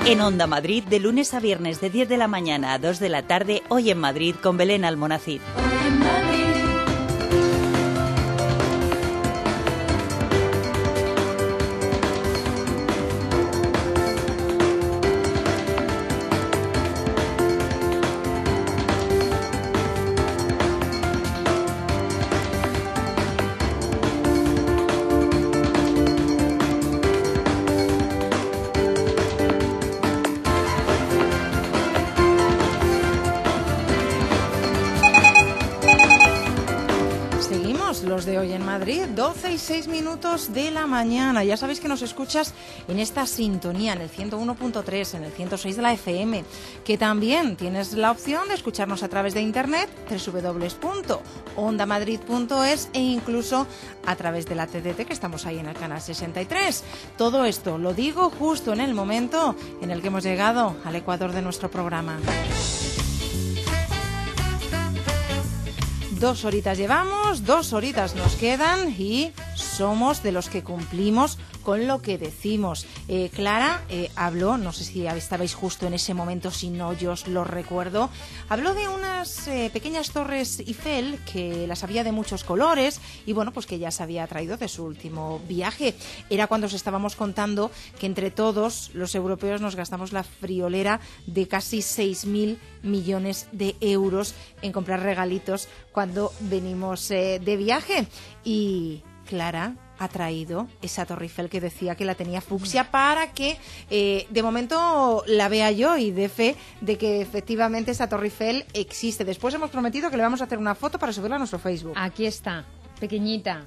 En Onda Madrid, de lunes a viernes de 10 de la mañana a 2 de la tarde, Hoy en Madrid con Belén Almonacid. Hoy en Madrid. De Hoy en Madrid, 12 y 6 minutos de la mañana. Ya sabéis que nos escuchas en esta sintonía, en el 101.3, en el 106 de la FM, que también tienes la opción de escucharnos a través de internet, www.ondamadrid.es, e incluso a través de la TDT, que estamos ahí en el canal 63. Todo esto lo digo justo en el momento en el que hemos llegado al ecuador de nuestro programa. 2 horitas llevamos, 2 horitas nos quedan y somos de los que cumplimos con lo que decimos. Clara habló, no sé si estabais justo en ese momento, si no yo os lo recuerdo, habló de unas pequeñas torres Eiffel que las había de muchos colores y bueno, pues que ya se había traído de su último viaje. Era cuando os estábamos contando que entre todos los europeos nos gastamos la friolera de casi 6.000 millones de euros en comprar regalitos cuando venimos de viaje. Y Clara ha traído esa Torre Eiffel que decía que la tenía fucsia para que de momento la vea yo y dé fe de que efectivamente esa Torre Eiffel existe. Después hemos prometido que le vamos a hacer una foto para subirla a nuestro Facebook. Aquí está, pequeñita.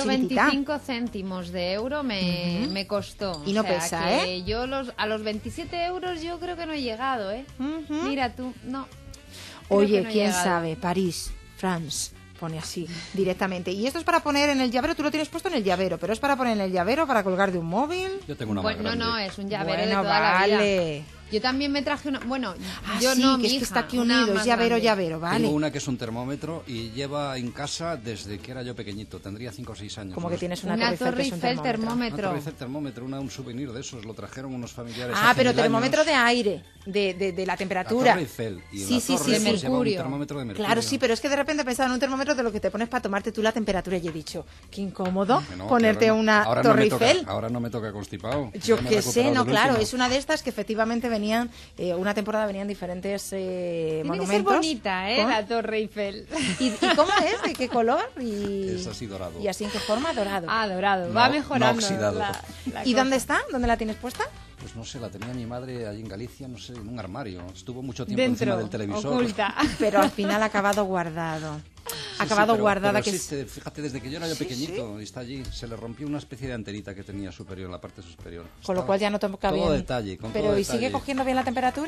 0,25 céntimos de euro me costó. Y no, o sea, pesa, que yo a los 27 euros yo creo que no he llegado, ¿eh? Mira tú, no. Oye, no quién sabe, París, France. Pone así, directamente. Y esto es para poner en el llavero, tú lo tienes puesto en el llavero, pero es para poner en el llavero, para colgar de un móvil. Yo tengo una más grande. No, es un llavero de toda la vida. Yo también me traje una... Bueno, yo sí, no, que mi es que hija, está aquí unido, es llavero, vale. Tengo una que es un termómetro y lleva en casa desde que era yo pequeñito, tendría 5 o 6 años. Como que tienes una Torre Eiffel termómetro. Una Torre Eiffel termómetro, un souvenir de esos, lo trajeron unos familiares. Pero termómetro de aire, de la temperatura. La Torre Eiffel y sí, la torre de mercurio. Un termómetro de mercurio. Claro, sí, pero es que de repente pensaba en un termómetro de lo que te pones para tomarte tú la temperatura y he dicho, qué incómodo ponerte una Torre Eiffel. Ahora no me toca constipado. Yo qué sé, no, claro, es una de estas que efectivamente venían, una temporada venían diferentes monumentos. Tiene que ser bonita, la Torre Eiffel. ¿Y cómo es? ¿De qué color? Es así dorado. ¿Y así en qué forma? Dorado. Dorado. Va mejorando. No oxidado. ¿Y dónde está? ¿Dónde la tienes puesta? Pues no sé, la tenía mi madre allí en Galicia, no sé, en un armario. Estuvo mucho tiempo dentro, encima del televisor. Oculta. Pero al final ha acabado guardado. Guardada. Pero que existe, fíjate, desde que yo era pequeñito, y está allí, se le rompió una especie de antenita que tenía superior, en la parte superior. Con lo cual ya no toca bien. Detalle, con pero todo ¿y detalle. sigue cogiendo bien la temperatura?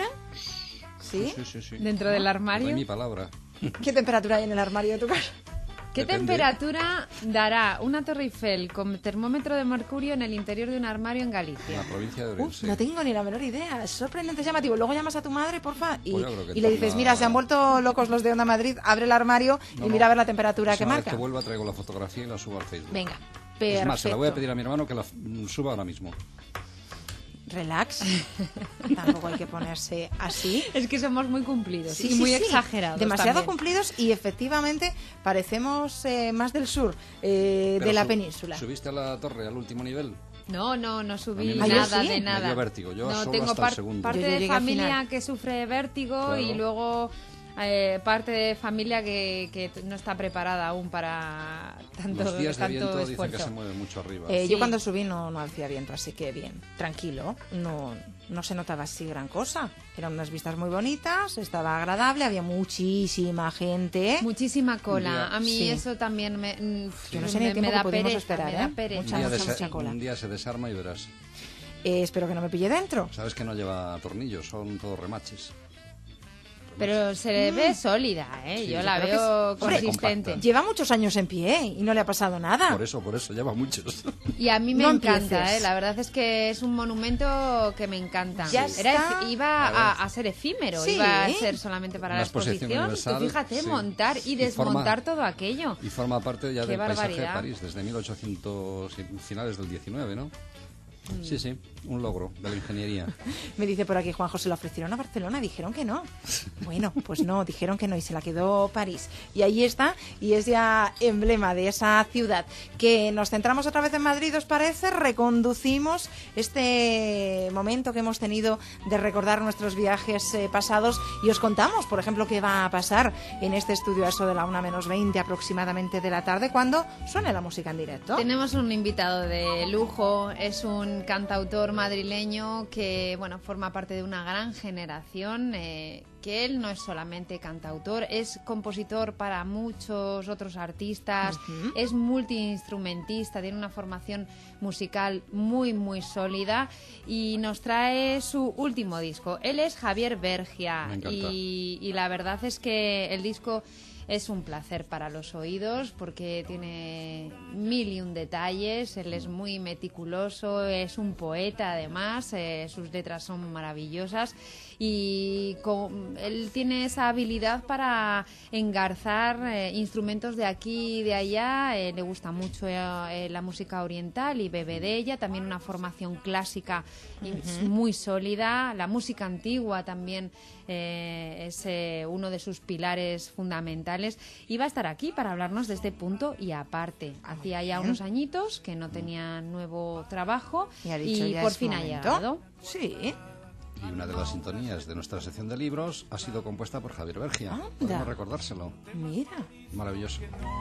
¿Sí? Sí. ¿Dentro del armario? Doy mi palabra. ¿Qué temperatura hay en el armario de tu casa? ¿Qué temperatura dará una Torre Eiffel con termómetro de mercurio en el interior de un armario en Galicia? En la provincia de Orense. No tengo ni la menor idea. Es sorprendente, llamativo. Luego llamas a tu madre, porfa, y, Pues y le dices, mira, se han vuelto locos los de Onda Madrid, abre el armario y mira a ver la temperatura que marca. Una vez que vuelva traigo la fotografía y la subo al Facebook. Venga, perfecto. Es más, se la voy a pedir a mi hermano que la suba ahora mismo. Relax. Tampoco hay que ponerse así. Es que somos muy cumplidos y muy exagerados. Demasiado también. cumplidos y efectivamente parecemos más del sur de la península. ¿Subiste a la torre al último nivel? No subí nada de nada. Me dio vértigo. Yo no solo tengo hasta el segundo. parte Yo de llegué al familia final. que sufre vértigo, Claro. y luego parte de familia que no está preparada aún para tanto Los días de viento esfuerzo. dicen que se mueven mucho arriba. Sí. Yo cuando subí no hacía viento, así que bien, tranquilo, no se notaba así gran cosa. Eran unas vistas muy bonitas, estaba agradable, había muchísima gente. Muchísima cola. A mí Sí. eso también Yo no sé ni el tiempo me da que pudimos pereza, esperar, me da ¿eh? pereza. Mucha cola. Un día se desarma y verás. Espero que no me pille dentro. Sabes que no lleva tornillos, son todos remaches. Pero se ve sólida, Sí, yo yo la creo veo que consistente. compacta. Lleva muchos años en pie y no le ha pasado nada. Por eso, lleva muchos. Y a mí me No encanta, empieces. la verdad es que es un monumento que me encanta. Ya está. Iba a ser efímero, Sí. iba a ser solamente para Una la exposición exposición. universal, Tú fíjate, sí. montar y desmontar todo aquello. Y forma parte ya Qué del paisaje de barbaridad. París, desde 1800 y finales del 19, ¿no? Sí, sí, un logro de la ingeniería. Me dice por aquí Juanjo, se la ofrecieron a Barcelona, dijeron que no. Bueno, pues no, dijeron que no y se la quedó París. Y ahí está, y es ya emblema de esa ciudad. Que nos centramos otra vez en Madrid, ¿os parece? Reconducimos este momento que hemos tenido de recordar nuestros viajes pasados y os contamos, por ejemplo, qué va a pasar en este estudio a eso de la 1:20 aproximadamente de la tarde, cuando suene la música en directo. Tenemos un invitado de lujo, es un cantautor madrileño que, bueno, forma parte de una gran generación, que él no es solamente cantautor, es compositor para muchos otros artistas, es multiinstrumentista, tiene una formación musical muy, muy sólida y nos trae su último disco. Él es Javier Bergia y la verdad es que el disco es un placer para los oídos porque tiene 1001 detalles, él es muy meticuloso, es un poeta además, sus letras son maravillosas y él tiene esa habilidad para engarzar instrumentos de aquí y de allá, le gusta mucho la música oriental y bebe de ella, también una formación clásica muy sólida, la música antigua también es uno de sus pilares fundamentales y va a estar aquí para hablarnos de este punto y aparte. Hacía ya unos añitos que no tenía nuevo trabajo y por fin ha llegado. Sí. Y una de las sintonías de nuestra sección de libros ha sido compuesta por Javier Bergia. Podemos recordárselo. Mira. Maravilloso.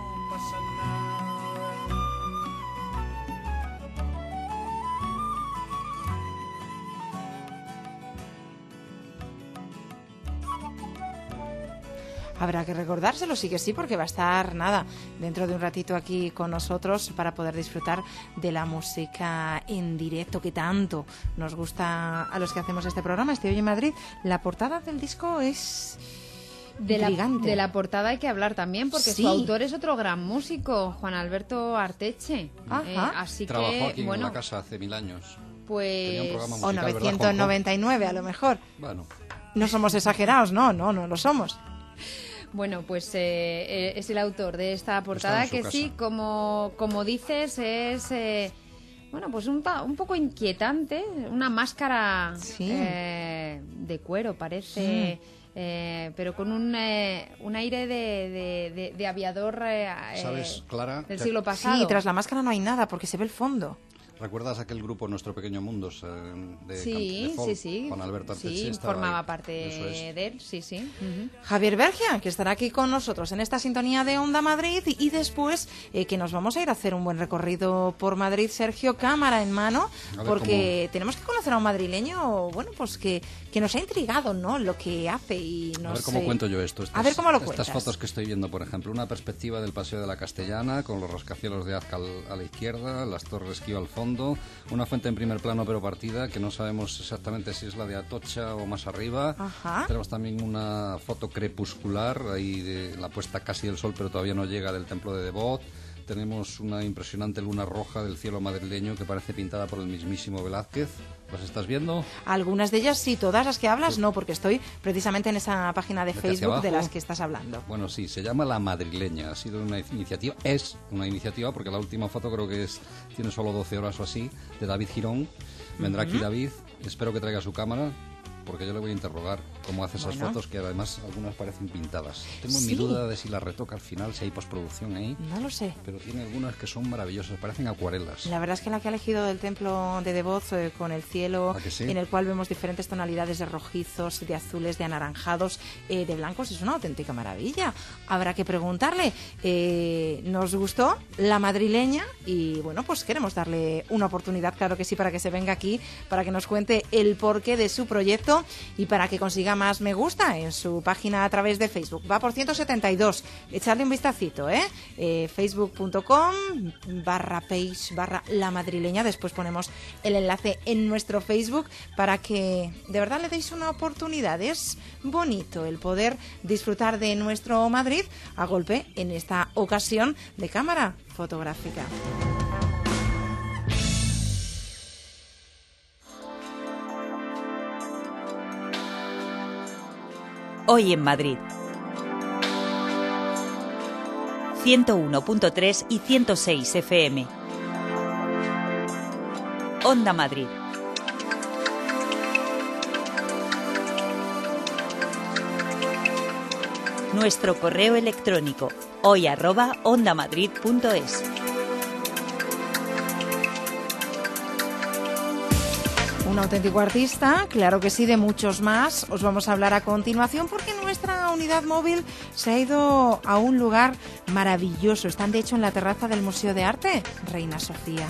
Habrá que recordárselo, sí que sí, porque va a estar, dentro de un ratito aquí con nosotros para poder disfrutar de la música en directo que tanto nos gusta a los que hacemos este programa. Este Hoy en Madrid, la portada del disco es intrigante. De la portada hay que hablar también, porque su autor es otro gran músico, Juan Alberto Arteche. Así Trabajó que, aquí en la casa hace 1000 años. Pues... O 999 a lo mejor. Bueno. No somos exagerados, no lo somos. Bueno, pues es el autor de esta portada que sí, como dices, es pues un poco inquietante, una máscara de cuero parece, pero con un aire de aviador ¿Sabes, Clara? del siglo pasado. Sí, tras la máscara no hay nada porque se ve el fondo. ¿Recuerdas aquel grupo Nuestro Pequeño Mundo Sí. Juan Alberto Arteche? Sí, formaba parte de él, sí. Javier Bergia, que estará aquí con nosotros en esta sintonía de Onda Madrid y después que nos vamos a ir a hacer un buen recorrido por Madrid, Sergio, cámara en mano, porque tenemos que conocer a un madrileño, pues que nos ha intrigado, ¿no?, lo que hace y no sé. A ver cómo cuento yo esto. A ver cómo lo cuentas. Estas fotos que estoy viendo, por ejemplo, una perspectiva del Paseo de la Castellana con los rascacielos de Azca a la izquierda, las Torres Esquiva al fondo, una fuente en primer plano pero partida, que no sabemos exactamente si es la de Atocha o más arriba. Tenemos también una foto crepuscular, ahí de la puesta casi del sol, pero todavía no llega, del templo de Devot. Tenemos una impresionante luna roja del cielo madrileño que parece pintada por el mismísimo Velázquez. ¿Las estás viendo? Algunas de ellas sí, todas las que hablas no, porque estoy precisamente en esa página de Facebook de las que estás hablando. Bueno, sí, se llama La Madrileña, ha sido una iniciativa, es una iniciativa, porque la última foto creo que tiene solo 12 horas o así, de David Girón. Vendrá aquí David, espero que traiga su cámara, porque yo le voy a interrogar cómo hace esas fotos, que además algunas parecen pintadas. Tengo mi duda de si las retoca al final, si hay postproducción ahí. No lo sé. Pero tiene algunas que son maravillosas, parecen acuarelas. La verdad es que la que ha elegido del templo de Devot, con el cielo, en el cual vemos diferentes tonalidades de rojizos, de azules, de anaranjados, de blancos, es una auténtica maravilla. Habrá que preguntarle. Nos gustó La Madrileña y bueno, pues queremos darle una oportunidad, claro que sí, para que se venga aquí, para que nos cuente el porqué de su proyecto y para que consiga más me gusta en su página a través de Facebook. Va por 172. Echarle un vistacito, facebook.com/page/La Madrileña. Después ponemos el enlace en nuestro Facebook para que de verdad le deis una oportunidad. Es bonito el poder disfrutar de nuestro Madrid a golpe, en esta ocasión, de cámara fotográfica. Hoy en Madrid. 101.3 y 106 FM. Onda Madrid. Nuestro correo electrónico hoy@ondamadrid.es. Un auténtico artista, claro que sí, de muchos más. Os vamos a hablar a continuación porque nuestra unidad móvil se ha ido a un lugar maravilloso. Están de hecho en la terraza del Museo de Arte Reina Sofía.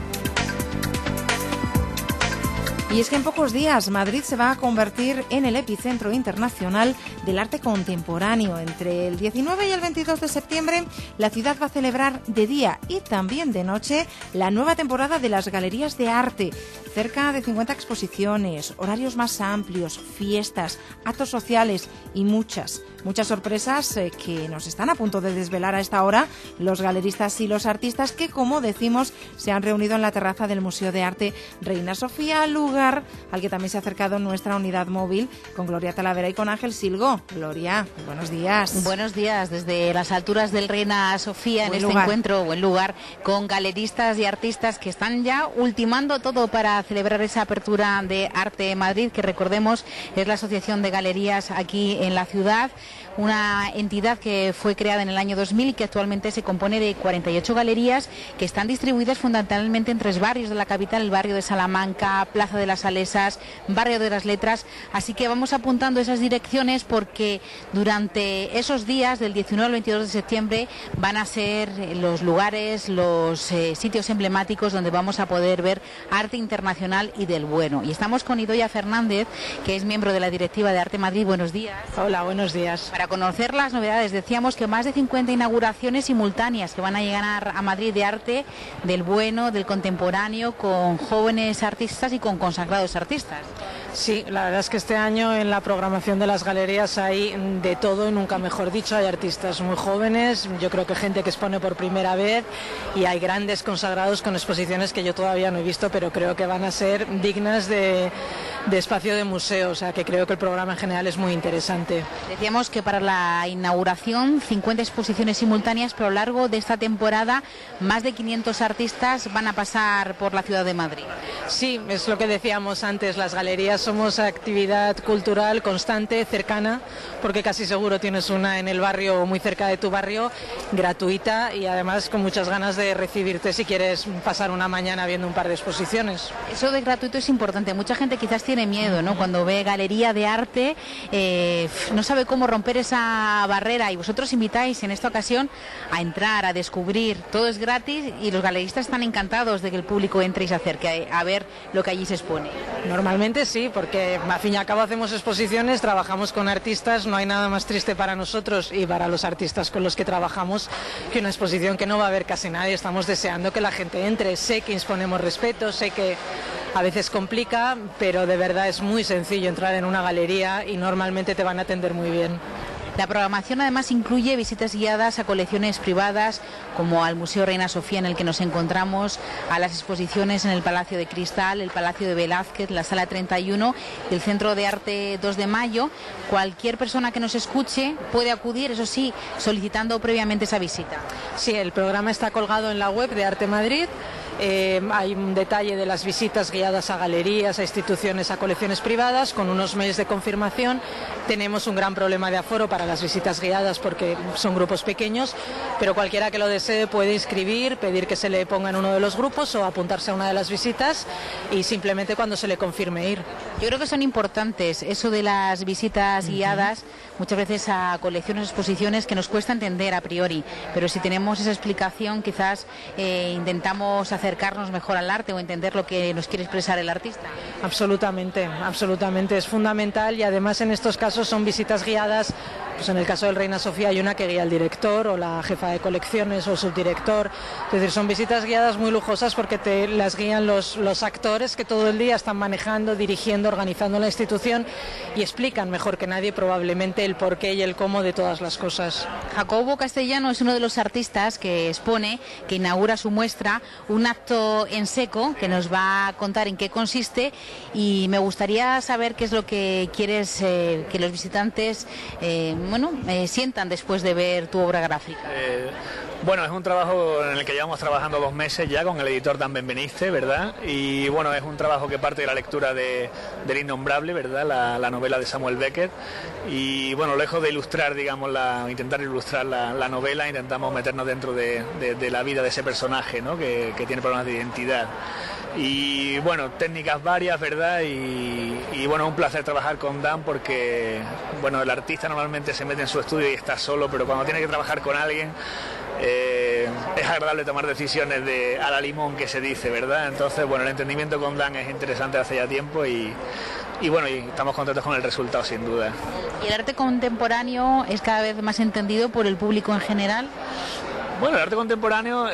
Y es que en pocos días Madrid se va a convertir en el epicentro internacional del arte contemporáneo. Entre el 19 y el 22 de septiembre, la ciudad va a celebrar de día y también de noche la nueva temporada de las galerías de arte. Cerca de 50 exposiciones, horarios más amplios, fiestas, actos sociales y muchas sorpresas que nos están a punto de desvelar a esta hora los galeristas y los artistas que, como decimos, se han reunido en la terraza del Museo de Arte Reina Sofía, lugar al que también se ha acercado nuestra unidad móvil con Gloria Talavera y con Ángel Silgo. Gloria, buenos días. Buenos días, desde las alturas del Reina Sofía, en este encuentro, buen lugar, con galeristas y artistas que están ya ultimando todo para celebrar esa apertura de Arte Madrid, que recordemos es la asociación de galerías aquí en la ciudad, una entidad que fue creada en el año 2000 y que actualmente se compone de 48 galerías que están distribuidas fundamentalmente en 3 barrios de la capital: el barrio de Salamanca, Plaza de las Salesas, barrio de las Letras. Así que vamos apuntando esas direcciones porque durante esos días del 19 al 22 de septiembre van a ser los lugares, los sitios emblemáticos donde vamos a poder ver arte internacional y del bueno. Y estamos con Idoia Fernández, que es miembro de la directiva de Arte Madrid. Buenos días. Hola, buenos días. Para conocer las novedades, decíamos que más de 50 inauguraciones simultáneas que van a llegar a Madrid de arte del bueno, del contemporáneo, con jóvenes artistas y con consagrados artistas. Sí, la verdad es que este año en la programación de las galerías hay de todo, nunca mejor dicho. Hay artistas muy jóvenes, yo creo que gente que expone por primera vez, y hay grandes consagrados con exposiciones que yo todavía no he visto, pero creo que van a ser dignas de espacio de museo. O sea que creo que el programa en general es muy interesante. Decíamos que para la inauguración 50 exposiciones simultáneas, pero a lo largo de esta temporada más de 500 artistas van a pasar por la ciudad de Madrid. Sí, es lo que decíamos antes, las galerías somos actividad cultural constante, cercana, porque casi seguro tienes una en el barrio, muy cerca de tu barrio, gratuita, y además con muchas ganas de recibirte si quieres pasar una mañana viendo un par de exposiciones. Eso de gratuito es importante. Mucha gente quizás tiene miedo, ¿no? Cuando ve galería de arte, no sabe cómo romper esa barrera, y vosotros invitáis en esta ocasión a entrar, a descubrir. Todo es gratis y los galeristas están encantados de que el público entre y se acerque a ver lo que allí se expone. Normalmente sí, porque al fin y al cabo hacemos exposiciones, trabajamos con artistas, no hay nada más triste para nosotros y para los artistas con los que trabajamos que una exposición que no va a ver casi nadie. Estamos deseando que la gente entre. Sé que imponemos respeto, sé que a veces complica, pero de verdad es muy sencillo entrar en una galería y normalmente te van a atender muy bien. La programación además incluye visitas guiadas a colecciones privadas, como al Museo Reina Sofía, en el que nos encontramos, a las exposiciones en el Palacio de Cristal, el Palacio de Velázquez, la Sala 31 y el Centro de Arte 2 de Mayo. Cualquier persona que nos escuche puede acudir, eso sí, solicitando previamente esa visita. Sí, el programa está colgado en la web de Arte Madrid. Hay un detalle de las visitas guiadas a galerías, a instituciones, a colecciones privadas, con unos mails de confirmación. Tenemos un gran problema de aforo para las visitas guiadas porque son grupos pequeños, pero cualquiera que lo desee puede inscribir, pedir que se le ponga en uno de los grupos o apuntarse a una de las visitas, y simplemente cuando se le confirme ir. Yo creo que son importantes eso de las visitas guiadas, muchas veces a colecciones, exposiciones que nos cuesta entender a priori, pero si tenemos esa explicación quizás intentamos acercarnos mejor al arte o entender lo que nos quiere expresar el artista. Absolutamente, absolutamente, es fundamental, y además en estos casos son visitas guiadas. Pues en el caso del Reina Sofía hay una que guía al director o la jefa de colecciones o subdirector. Es decir, son visitas guiadas muy lujosas porque te las guían los actores que todo el día están manejando, dirigiendo, organizando la institución, y explican mejor que nadie probablemente el porqué y el cómo de todas las cosas. Jacobo Castellano es uno de los artistas que expone, que inaugura su muestra, un acto en seco que nos va a contar en qué consiste, y me gustaría saber qué es lo que quieres que los visitantes sientan después de ver tu obra gráfica. Bueno, es un trabajo en el que llevamos trabajando 2 meses ya con el editor Dan Benveniste, ¿verdad? Y bueno, es un trabajo que parte de la lectura del Innombrable, ¿verdad? La novela de Samuel Beckett. Y bueno, lejos de ilustrar, digamos, intentar ilustrar la novela, intentamos meternos dentro de la vida de ese personaje, ¿no? Que tiene problemas de identidad. Y bueno, técnicas varias, ¿verdad? Y bueno, un placer trabajar con Dan porque, bueno, el artista normalmente se mete en su estudio y está solo, pero cuando tiene que trabajar con alguien es agradable tomar decisiones a la limón, que se dice, ¿verdad? Entonces, bueno, el entendimiento con Dan es interesante hace ya tiempo y bueno, y estamos contentos con el resultado, sin duda. ¿Y el arte contemporáneo es cada vez más entendido por el público en general? Bueno, el arte contemporáneo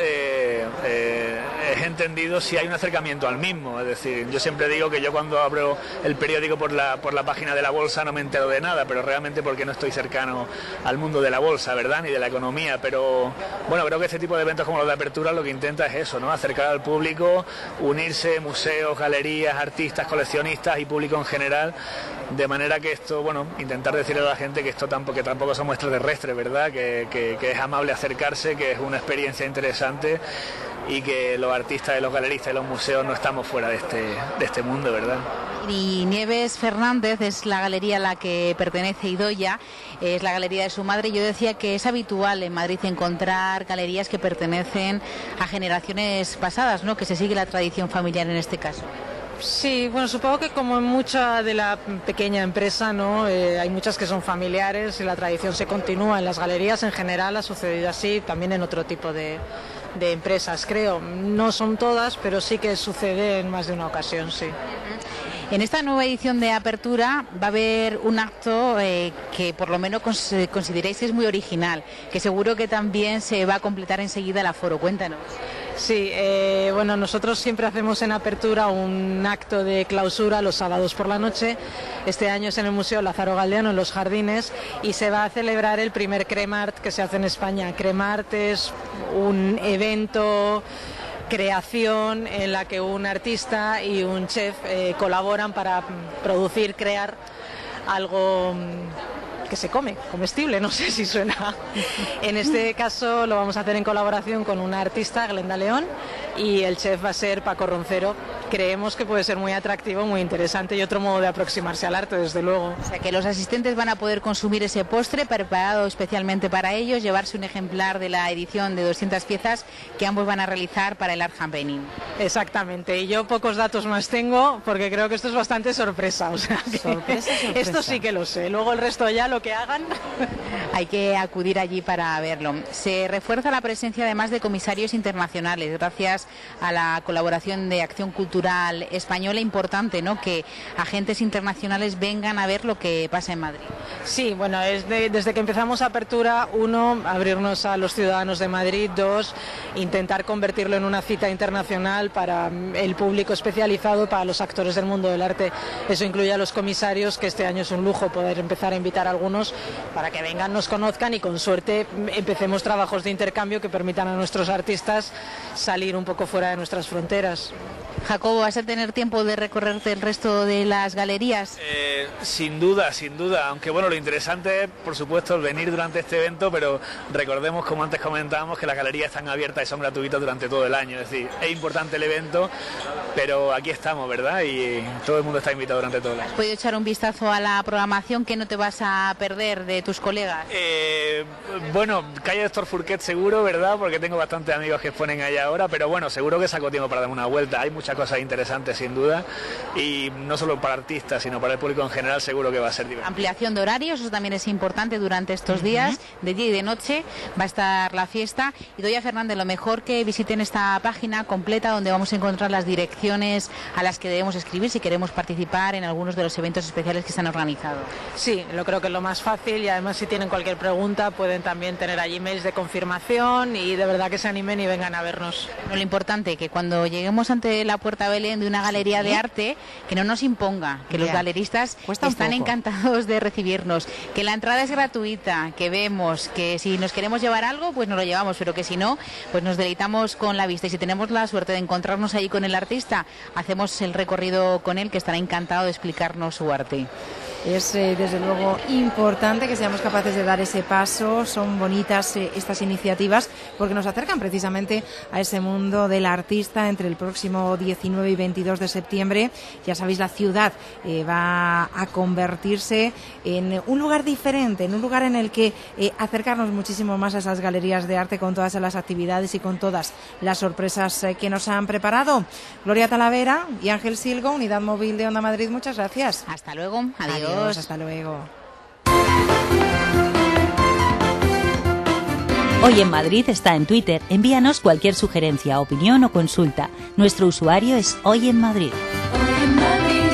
es entendido si hay un acercamiento al mismo. Es decir, yo siempre digo que yo cuando abro el periódico por la página de la bolsa no me entero de nada, pero realmente porque no estoy cercano al mundo de la bolsa, ¿verdad? Ni de la economía. Pero bueno, creo que este tipo de eventos como los de apertura lo que intenta es eso, ¿no? Acercar al público, unirse museos, galerías, artistas, coleccionistas y público en general, de manera que esto, bueno, intentar decirle a la gente que que tampoco somos extraterrestres, ¿verdad? Que es amable acercarse, que es una experiencia interesante y que los artistas y los galeristas y los museos no estamos fuera de este mundo, ¿verdad? Y Nieves Fernández es la galería a la que pertenece Idoia, es la galería de su madre. Yo decía que es habitual en Madrid encontrar galerías que pertenecen a generaciones pasadas, ¿no? Que se sigue la tradición familiar en este caso. Sí, bueno, supongo que como en mucha de la pequeña empresa, ¿no? Hay muchas que son familiares y la tradición se continúa. En las galerías en general ha sucedido así, también en otro tipo de empresas, creo. No son todas, pero sí que sucede en más de una ocasión, sí. En esta nueva edición de Apertura va a haber un acto que por lo menos consideréis que es muy original, que seguro que también se va a completar enseguida el aforo. Cuéntanos. Sí, bueno, nosotros siempre hacemos en Apertura un acto de clausura los sábados por la noche. Este año es en el Museo Lázaro Galdeano, en Los Jardines, y se va a celebrar el primer Cremart que se hace en España. Cremart es un evento, creación en la que un artista y un chef colaboran para producir, crear algo que se come, comestible, no sé si suena. En este caso lo vamos a hacer en colaboración con una artista, Glenda León, y el chef va a ser Paco Roncero. Creemos que puede ser muy atractivo, muy interesante y otro modo de aproximarse al arte, desde luego. O sea, que los asistentes van a poder consumir ese postre preparado especialmente para ellos, llevarse un ejemplar de la edición de 200 piezas que ambos van a realizar para el Art Happening. Exactamente, y yo pocos datos más tengo porque creo que esto es bastante sorpresa. O sea, que sorpresa. Esto sí que lo sé, luego el resto ya lo que hagan. Hay que acudir allí para verlo. Se refuerza la presencia además de comisarios internacionales gracias a la colaboración de Acción Cultural Española. Importante, ¿no?, que agentes internacionales vengan a ver lo que pasa en Madrid. Sí, bueno, desde que empezamos Apertura, 1, abrirnos a los ciudadanos de Madrid, 2, intentar convertirlo en una cita internacional para el público especializado, para los actores del mundo del arte. Eso incluye a los comisarios, que este año es un lujo poder empezar a invitar a algunos para que vengan, nos conozcan y con suerte empecemos trabajos de intercambio que permitan a nuestros artistas salir un poco fuera de nuestras fronteras. Jacobo, ¿vas a tener tiempo de recorrerte el resto de las galerías? Sin duda, aunque bueno, lo interesante es, por supuesto, el venir durante este evento, pero recordemos, como antes comentábamos, que las galerías están abiertas y son gratuitas durante todo el año. Es decir, es importante el evento, pero aquí estamos, ¿verdad? Y todo el mundo está invitado durante todo el año. ¿Has podido echar un vistazo a la programación que no te vas a perder de tus colegas? Bueno, calle Héctor Fourquet seguro, ¿verdad? Porque tengo bastantes amigos que exponen allá ahora, pero bueno, seguro que saco tiempo para darme una vuelta. Hay muchas cosas interesantes, sin duda, y no solo para artistas, sino para el público en general, seguro que va a ser divertido. Ampliación de horarios, eso también es importante durante estos días, de día y de noche va a estar la fiesta. Idoia Fernández, lo mejor que visiten esta página completa donde vamos a encontrar las direcciones a las que debemos escribir si queremos participar en algunos de los eventos especiales que se han organizado. Sí, lo creo que es lo más fácil, y además si tienen cualquier pregunta pueden también tener allí mails de confirmación, y de verdad que se animen y vengan a vernos. Lo importante, que cuando lleguemos ante la Puerta Belén de una galería de arte, que no nos imponga, que los galeristas están encantados de recibirnos, que la entrada es gratuita, que vemos, que si nos queremos llevar algo, pues nos lo llevamos, pero que si no, pues nos deleitamos con la vista, y si tenemos la suerte de encontrarnos ahí con el artista, hacemos el recorrido con él, que estará encantado de explicarnos su arte. Es desde luego importante que seamos capaces de dar ese paso. Son bonitas estas iniciativas porque nos acercan precisamente a ese mundo del artista. Entre el próximo 19 y 22 de septiembre, ya sabéis, la ciudad va a convertirse en un lugar diferente, en un lugar en el que acercarnos muchísimo más a esas galerías de arte con todas las actividades y con todas las sorpresas que nos han preparado. Gloria Talavera y Ángel Silgo, Unidad Móvil de Onda Madrid, muchas gracias. Hasta luego. Adiós. Hasta luego. Hoy en Madrid está en Twitter. Envíanos cualquier sugerencia, opinión o consulta. Nuestro usuario es Hoy en Madrid. Hoy en Madrid.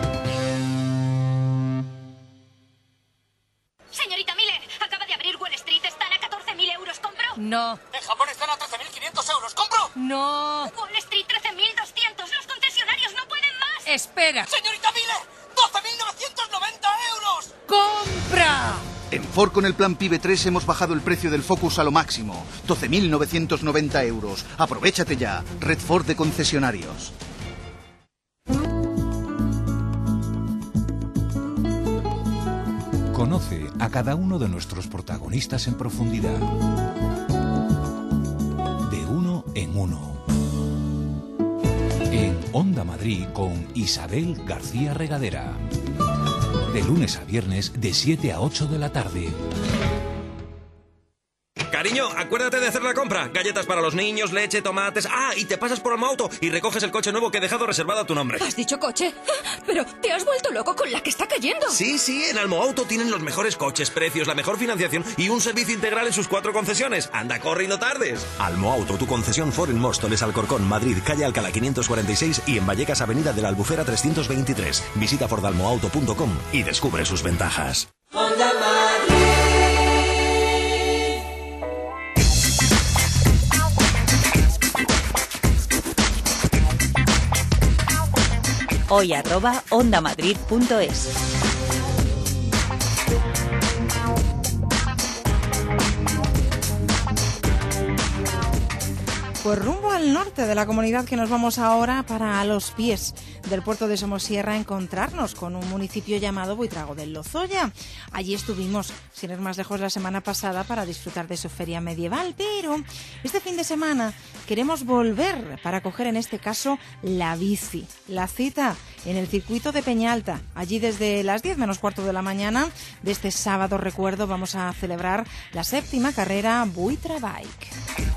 Señorita Miller, acaba de abrir Wall Street. Están a 14.000 euros. ¿Compro? No. En Japón están a 13.500 euros. ¿Compro? No. Wall Street 13.200. Los concesionarios no pueden más. Espera. Señorita Miller, 12.990 euros. ¡Compra! En Ford con el plan PIBE 3 hemos bajado el precio del Focus a lo máximo. 12.990 euros. Aprovechate ya. Red Ford de concesionarios. Conoce a cada uno de nuestros protagonistas en profundidad. De uno en uno. En Onda Madrid con Isabel García Regadera. De lunes a viernes de 7 a 8 de la tarde. Cariño, acuérdate de hacer la compra. Galletas para los niños, leche, tomates... Ah, y te pasas por Almoauto y recoges el coche nuevo que he dejado reservado a tu nombre. ¿Has dicho coche? Pero te has vuelto loco con la que está cayendo. Sí, en Almoauto tienen los mejores coches, precios, la mejor financiación y un servicio integral en sus 4 concesiones. Anda, corre y no tardes. Almoauto, tu concesión Ford en Móstoles, Alcorcón, Madrid, calle Alcalá 546 y en Vallecas, avenida de la Albufera 323. Visita fordalmoauto.com y descubre sus ventajas. Onda Madrid. Hoy @ondamadrid.es. Pues rumbo al norte de la comunidad que nos vamos ahora, para a los pies del puerto de Somosierra, a encontrarnos con un municipio llamado Buitrago del Lozoya. Allí estuvimos, sin ir más lejos, la semana pasada para disfrutar de su feria medieval, pero este fin de semana queremos volver para coger en este caso la bici. La cita en el circuito de Peñalta. Allí desde las 10 menos cuarto de la mañana de este sábado, recuerdo, vamos a celebrar la 7ª carrera Buitra Bike.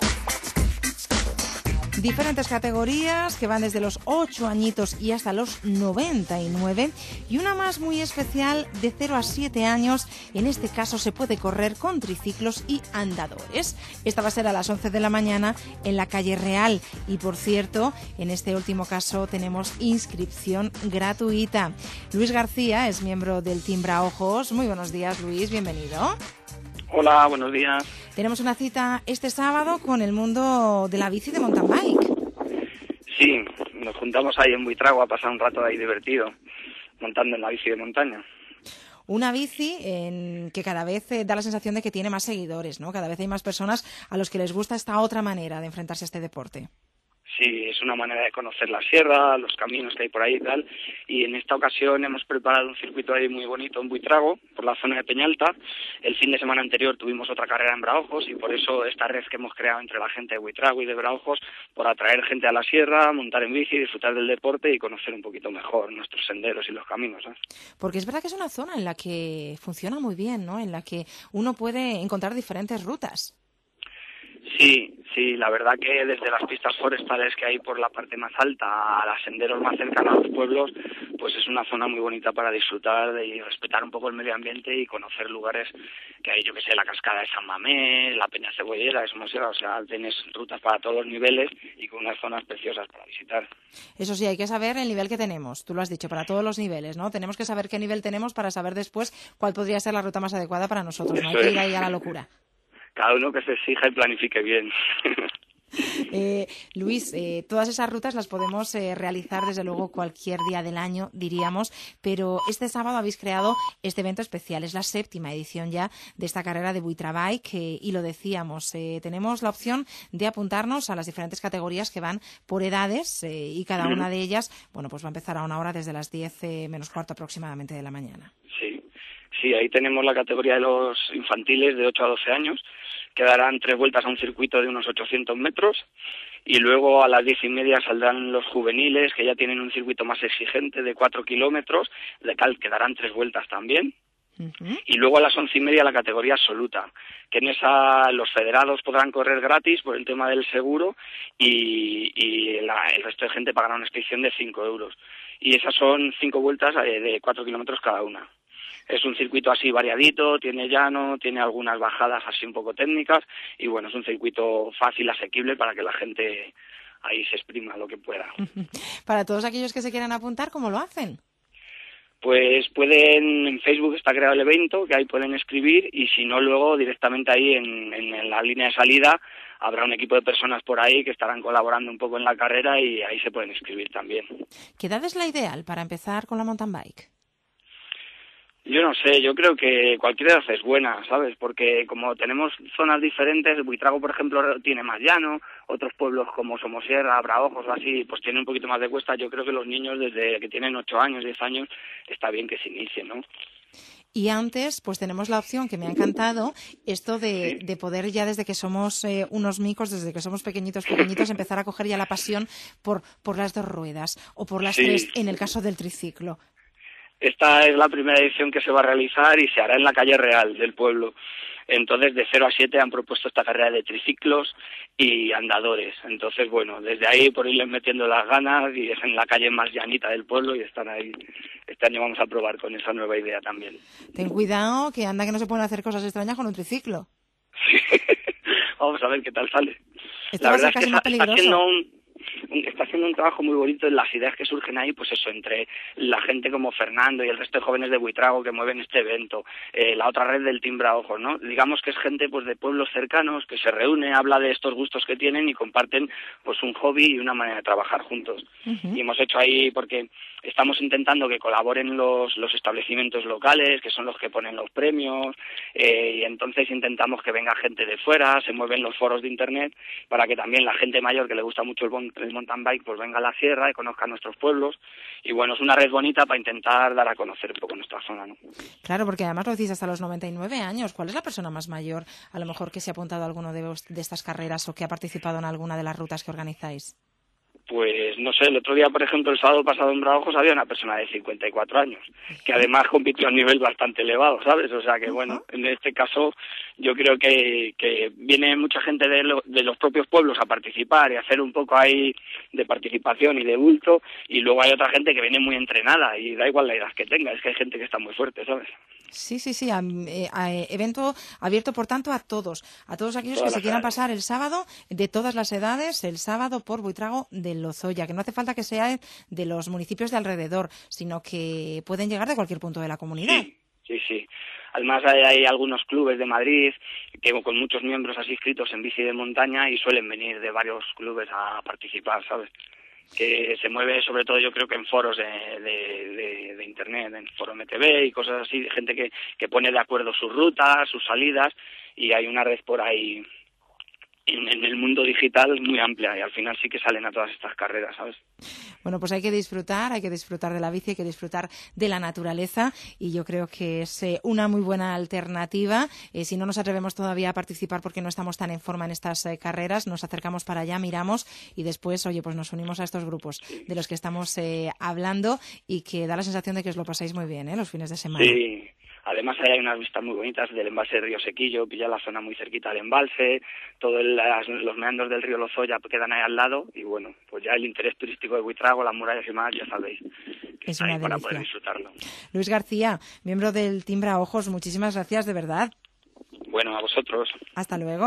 Diferentes categorías que van desde los 8 añitos y hasta los 99, y una más muy especial de 0 a 7 años. En este caso se puede correr con triciclos y andadores. Esta va a ser a las 11 de la mañana en la calle Real, y por cierto, en este último caso tenemos inscripción gratuita. Luis García es miembro del Team Braojos. Muy buenos días, Luis, bienvenido. Hola, buenos días. Tenemos una cita este sábado con el mundo de la bici de mountain bike. Sí, nos juntamos ahí en Buitrago a pasar un rato ahí divertido, montando en la bici de montaña. Una bici que cada vez da la sensación de que tiene más seguidores, ¿no? Cada vez hay más personas a los que les gusta esta otra manera de enfrentarse a este deporte. Sí, es una manera de conocer la sierra, los caminos que hay por ahí y tal. Y en esta ocasión hemos preparado un circuito ahí muy bonito en Buitrago, por la zona de Peñalta. El fin de semana anterior tuvimos otra carrera en Braojos, y por eso esta red que hemos creado entre la gente de Buitrago y de Braojos, por atraer gente a la sierra, montar en bici, disfrutar del deporte y conocer un poquito mejor nuestros senderos y los caminos, ¿sabes? Porque es verdad que es una zona en la que funciona muy bien, ¿no? En la que uno puede encontrar diferentes rutas. Sí, la verdad que desde las pistas forestales que hay por la parte más alta a los senderos más cercanos a los pueblos, pues es una zona muy bonita para disfrutar y respetar un poco el medio ambiente y conocer lugares que hay, yo que sé, la cascada de San Mamés, la Peña Cebollera, de Somosierra, o sea, tienes rutas para todos los niveles y con unas zonas preciosas para visitar. Eso sí, hay que saber el nivel que tenemos, tú lo has dicho, para todos los niveles, ¿no? Tenemos que saber qué nivel tenemos para saber después cuál podría ser la ruta más adecuada para nosotros, no hay que ir ahí a la locura. Cada uno que se exija y planifique bien. Luis, todas esas rutas las podemos realizar desde luego cualquier día del año, diríamos, pero este sábado habéis creado este evento especial. Es la 7ª edición ya de esta carrera de Buitrabike y lo decíamos, tenemos la opción de apuntarnos a las diferentes categorías que van por edades y cada una de ellas, bueno, pues va a empezar a una hora desde las 10 menos cuarto aproximadamente de la mañana. Sí, ahí tenemos la categoría de los infantiles de 8 a 12 años, que darán 3 vueltas a un circuito de unos 800 metros, y luego a las 10:30 saldrán los juveniles, que ya tienen un circuito más exigente de 4 kilómetros, que darán 3 vueltas también. Y luego a las 11:30 la categoría absoluta, que en esa los federados podrán correr gratis por el tema del seguro y el resto de gente pagará una inscripción de 5 euros. Y esas son 5 vueltas de 4 kilómetros cada una. Es un circuito así variadito, tiene llano, tiene algunas bajadas así un poco técnicas y bueno, es un circuito fácil, asequible para que la gente ahí se exprima lo que pueda. Para todos aquellos que se quieran apuntar, ¿cómo lo hacen? Pues pueden, en Facebook está creado el evento, que ahí pueden escribir, y si no, luego directamente ahí en la línea de salida habrá un equipo de personas por ahí que estarán colaborando un poco en la carrera y ahí se pueden inscribir también. ¿Qué edad es la ideal para empezar con la mountain bike? Yo no sé, yo creo que cualquier edad es buena, ¿sabes? Porque como tenemos zonas diferentes, Buitrago, por ejemplo, tiene más llano, otros pueblos como Somosierra, Braojos o así, pues tienen un poquito más de cuesta. Yo creo que los niños desde que tienen 8 años, 10 años, está bien que se inicien, ¿no? Y antes, pues tenemos la opción, que me ha encantado, esto de poder ya desde que somos unos micos, desde que somos pequeñitos, empezar a coger ya la pasión por las 2 ruedas o por las 3 en el caso del triciclo. Esta es la primera edición que se va a realizar y se hará en la calle real del pueblo. Entonces, de 0 a 7 han propuesto esta carrera de triciclos y andadores. Entonces, bueno, desde ahí por irles metiendo las ganas y es en la calle más llanita del pueblo y están ahí. Este año vamos a probar con esa nueva idea también. Ten cuidado, que anda que no se pueden hacer cosas extrañas con un triciclo. Vamos a ver qué tal sale. La verdad es que está haciendo un trabajo muy bonito en las ideas que surgen ahí, pues eso, entre la gente como Fernando y el resto de jóvenes de Buitrago que mueven este evento, la otra red del Team Braojos, ¿no? Digamos que es gente pues de pueblos cercanos que se reúne, habla de estos gustos que tienen y comparten pues un hobby y una manera de trabajar juntos. Y hemos hecho ahí, porque estamos intentando que colaboren los establecimientos locales, que son los que ponen los premios, y entonces intentamos que venga gente de fuera, se mueven los foros de internet, para que también la gente mayor que le gusta mucho el mountain bike pues venga a la sierra y conozca nuestros pueblos. Y bueno, es una red bonita para intentar dar a conocer un poco nuestra zona, ¿no? Claro, porque además lo decís hasta los 99 años. ¿Cuál es la persona más mayor, a lo mejor, que se ha apuntado a alguna de estas carreras o que ha participado en alguna de las rutas que organizáis? Pues no sé, el otro día, por ejemplo, el sábado pasado en Braojos había una persona de 54 años, que además compitió a un nivel bastante elevado, ¿sabes? O sea que, bueno, en este caso yo creo que viene mucha gente de los propios pueblos a participar y hacer un poco ahí de participación y de bulto, y luego hay otra gente que viene muy entrenada y da igual la edad que tenga, es que hay gente que está muy fuerte, ¿sabes? Sí, evento abierto, por tanto, a todos aquellos que se quieran pasar el sábado, de todas las edades, el sábado por Buitrago de Lozoya, que no hace falta que sea de los municipios de alrededor, sino que pueden llegar de cualquier punto de la comunidad. Sí. Además hay algunos clubes de Madrid que con muchos miembros así inscritos en bici de montaña y suelen venir de varios clubes a participar, ¿sabes? Que se mueve sobre todo, yo creo que en foros de internet, en foro MTV y cosas así, de gente que pone de acuerdo sus rutas, sus salidas, y hay una red por ahí en el mundo digital muy amplia y al final sí que salen a todas estas carreras, ¿sabes? Bueno, pues hay que disfrutar de la bici, hay que disfrutar de la naturaleza y yo creo que es una muy buena alternativa. Si no nos atrevemos todavía a participar porque no estamos tan en forma en estas carreras, nos acercamos para allá, miramos y después, pues nos unimos a estos grupos de los que estamos hablando y que da la sensación de que os lo pasáis muy bien, los fines de semana. Sí. Además hay unas vistas muy bonitas del embalse de Río Sequillo, pilla la zona muy cerquita del embalse, todos los meandros del río Lozoya quedan ahí al lado y bueno, pues ya el interés turístico de Buitrago, las murallas y más, ya sabéis, que es una ahí para delicia. poder disfrutarlo. Luis García, miembro del Team Braojos, muchísimas gracias, de verdad. Bueno, a vosotros. Hasta luego.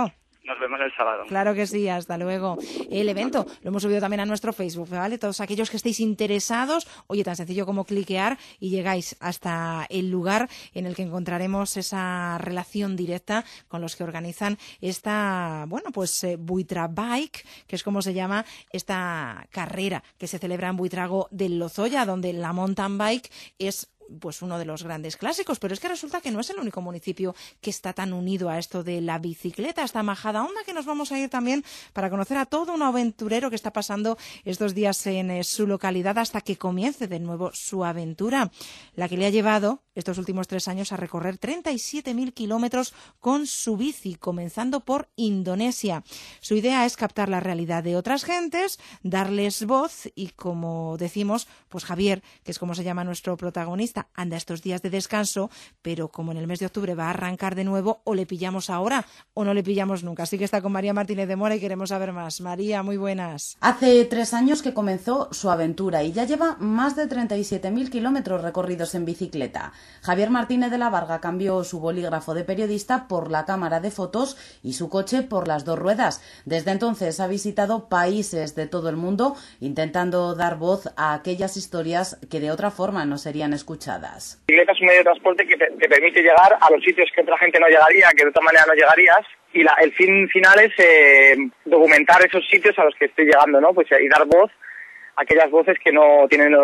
Nos vemos el sábado. Claro que sí, hasta luego. El evento lo hemos subido también a nuestro Facebook, ¿vale? Todos aquellos que estéis interesados, oye, tan sencillo como cliquear y llegáis hasta el lugar en el que encontraremos esa relación directa con los que organizan esta, Buitra Bike, que es como se llama esta carrera que se celebra en Buitrago del Lozoya, donde la mountain bike es pues uno de los grandes clásicos, pero es que resulta que no es el único municipio que está tan unido a esto de la bicicleta. Hasta Majadahonda, que nos vamos a ir también para conocer a todo un aventurero que está pasando estos días en su localidad hasta que comience de nuevo su aventura, la que le ha llevado estos últimos 3 años a recorrer 37.000 kilómetros con su bici, comenzando por Indonesia. Su idea es captar la realidad de otras gentes, darles voz y, como decimos, pues Javier, que es como se llama nuestro protagonista, anda estos días de descanso, pero como en el mes de octubre va a arrancar de nuevo, o le pillamos ahora o no le pillamos nunca. Así que está con María Martínez de Mora y queremos saber más. María, muy buenas. Hace 3 años que comenzó su aventura y ya lleva más de 37.000 kilómetros recorridos en bicicleta. Javier Martínez de la Varga cambió su bolígrafo de periodista por la cámara de fotos y su coche por las 2 ruedas. Desde entonces ha visitado países de todo el mundo intentando dar voz a aquellas historias que de otra forma no serían escuchadas. La bicicleta es un medio de transporte que te permite llegar a los sitios que otra gente no llegaría, que de otra manera no llegarías, y el fin final es documentar esos sitios a los que estoy llegando, ¿no? Pues y dar voz a aquellas voces que no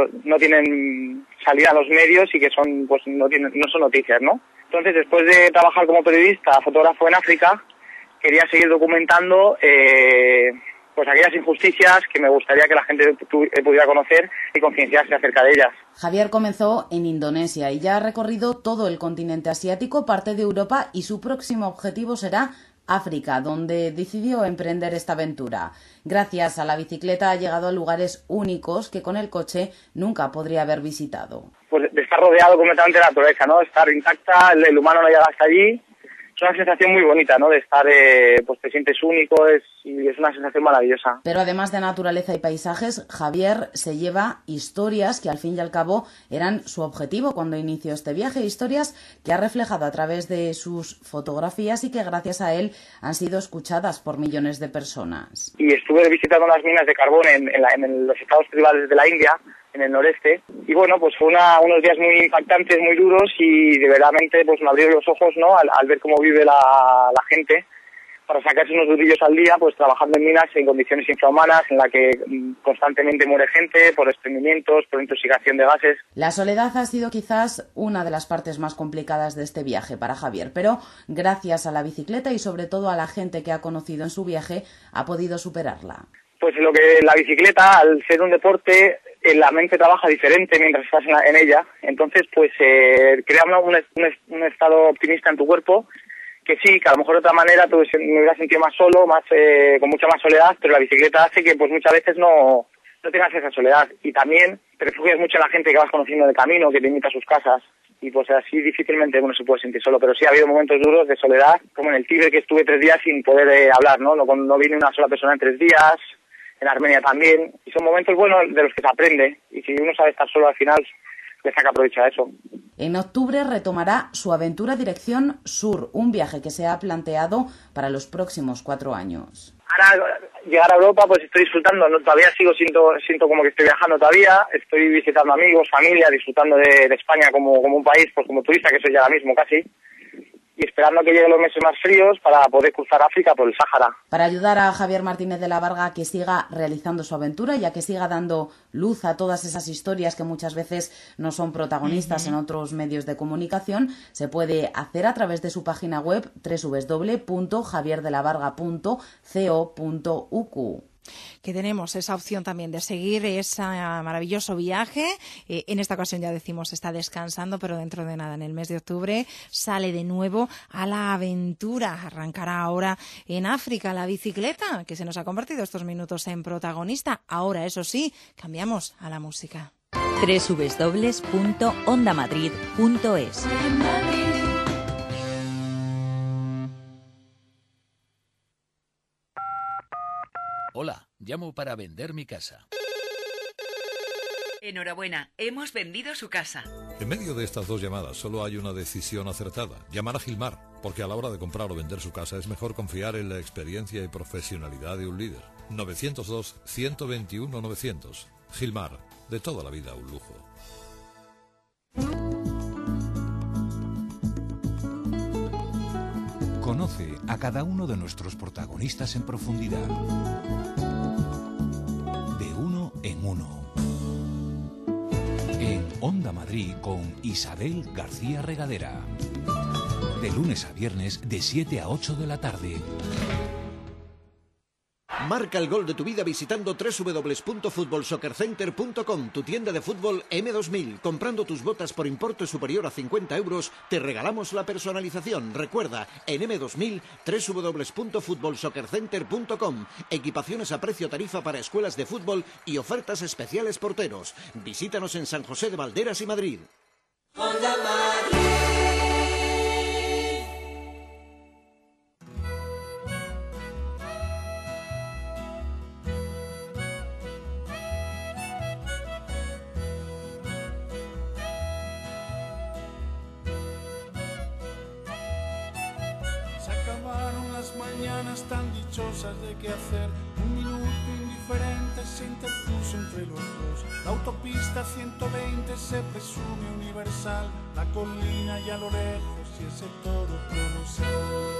tienen salida a los medios y que son no son noticias, ¿no? Entonces, después de trabajar como periodista, fotógrafo en África, quería seguir documentando pues aquellas injusticias que me gustaría que la gente pudiera conocer y concienciarse acerca de ellas. Javier comenzó en Indonesia y ya ha recorrido todo el continente asiático, parte de Europa, y su próximo objetivo será África, donde decidió emprender esta aventura. Gracias a la bicicleta ha llegado a lugares únicos que con el coche nunca podría haber visitado. Pues de estar rodeado completamente de la naturaleza, ¿no? Estar intacta, el humano no llega hasta allí. Es una sensación muy bonita, ¿no? De estar, pues te sientes único y es una sensación maravillosa. Pero además de naturaleza y paisajes, Javier se lleva historias que al fin y al cabo eran su objetivo cuando inició este viaje, historias que ha reflejado a través de sus fotografías y que gracias a él han sido escuchadas por millones de personas. Y estuve visitando las minas de carbón en los estados tribales de la India, en el noreste, y bueno, pues fue unos días muy impactantes, muy duros, y de verdaderamente pues me abrieron los ojos, ¿no? Al ver cómo vive la gente, para sacarse unos durillos al día, pues trabajando en minas en condiciones infrahumanas, en la que constantemente muere gente por desprendimientos, por intoxicación de gases. La soledad ha sido quizás una de las partes más complicadas de este viaje para Javier, pero gracias a la bicicleta y sobre todo a la gente que ha conocido en su viaje, ha podido superarla. Pues lo que la bicicleta, al ser un deporte, la mente trabaja diferente mientras estás en ella. Entonces, pues crea un estado optimista en tu cuerpo, que sí, que a lo mejor de otra manera tú me hubieras sentido más solo, con mucha más soledad, pero la bicicleta hace que pues muchas veces no tengas esa soledad. Y también te refugias mucho en la gente que vas conociendo de camino, que te invita a sus casas. Y pues así difícilmente uno se puede sentir solo, pero sí ha habido momentos duros de soledad, como en el Tíbet, que estuve 3 días sin poder hablar, ¿no? No vine una sola persona en 3 días. En Armenia también, y son momentos buenos de los que se aprende, y si uno sabe estar solo al final, le saca provecho a eso. En octubre retomará su aventura Dirección Sur, un viaje que se ha planteado para los próximos 4 años. Ahora, llegar a Europa, pues estoy disfrutando, ¿no? Todavía siento como que estoy viajando todavía, estoy visitando amigos, familia, disfrutando de España como un país, pues como turista, que soy ya ahora mismo casi, y esperando a que lleguen los meses más fríos para poder cruzar África por el Sáhara. Para ayudar a Javier Martínez de la Varga a que siga realizando su aventura y a que siga dando luz a todas esas historias que muchas veces no son protagonistas en otros medios de comunicación, se puede hacer a través de su página web www.javierdelavarga.co.uk. Que tenemos esa opción también de seguir ese maravilloso viaje. En esta ocasión ya decimos está descansando, pero dentro de nada, en el mes de octubre, sale de nuevo a la aventura. Arrancará ahora en África la bicicleta, que se nos ha convertido estos minutos en protagonista. Ahora, eso sí, cambiamos a la música. www.ondamadrid.es. Hola, llamo para vender mi casa. Enhorabuena, hemos vendido su casa. En medio de estas 2 llamadas solo hay una decisión acertada. Llamar a Gilmar. Porque a la hora de comprar o vender su casa es mejor confiar en la experiencia y profesionalidad de un líder. 902-121-900. Gilmar, de toda la vida un lujo. Conoce a cada uno de nuestros protagonistas en profundidad. De uno en uno. En Onda Madrid con Isabel García Regadera. De lunes a viernes de 7 a 8 de la tarde. Marca el gol de tu vida visitando www.futbolsoccercenter.com, tu tienda de fútbol M2000. Comprando tus botas por importe superior a 50 euros, te regalamos la personalización. Recuerda, en M2000, www.futbolsoccercenter.com. Equipaciones a precio tarifa para escuelas de fútbol y ofertas especiales porteros. Visítanos en San José de Valderas y Madrid. Onda Madrid. Tan dichosas de qué hacer, un minuto indiferente se interpuso entre los dos. La autopista 120 se presume universal, la colina y a lo lejos y ese toro colosal.